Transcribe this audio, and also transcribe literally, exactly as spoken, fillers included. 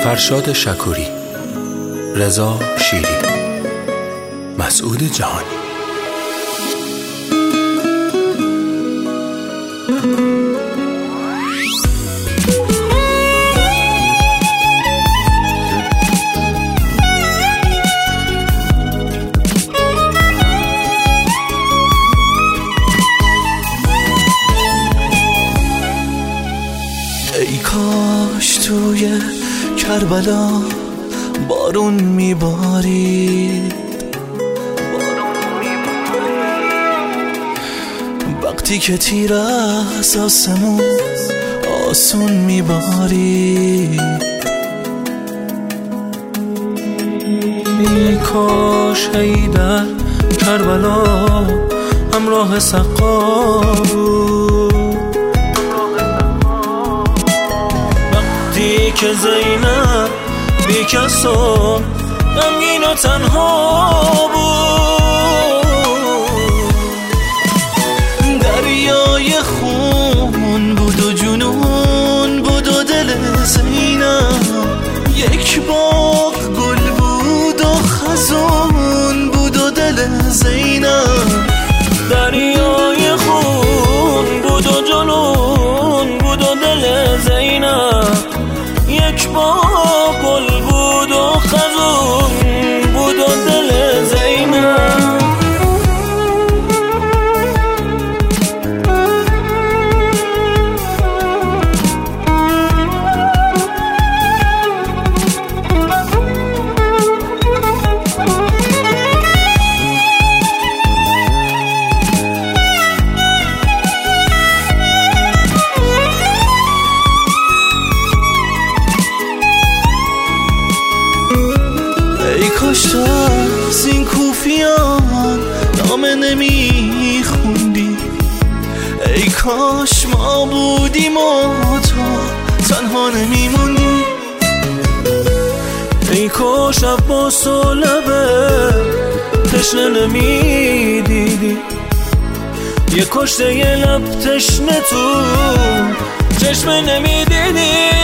فرشاد شکوری، رضا شیری، مسعود جهانی. ای کاش توی کربلا بارون میبارید، وقتی که تیر از آسمون آسون میبارید. ای کاش ای در کربلا همراه سقا بود، وقتی که زینب بی کس و غمگین و تنها بود. دریای خون بود و جنون بود و دل زینب یک باغ گل بود و خزون بود و دل زینب. دریای خون بود و جنون بود و دل زینب یک باغ گل بود و خزون بود و دل زینب. ای کاش تو از این کوفیان نامه نمی خوندی، ای کاش ما بودیم و تو تنها نمیموندی. ای کاش عباس و لبه تشنه نمیدیدی، یه کشته یه لب تشنه تو چشمه نمیدیدی.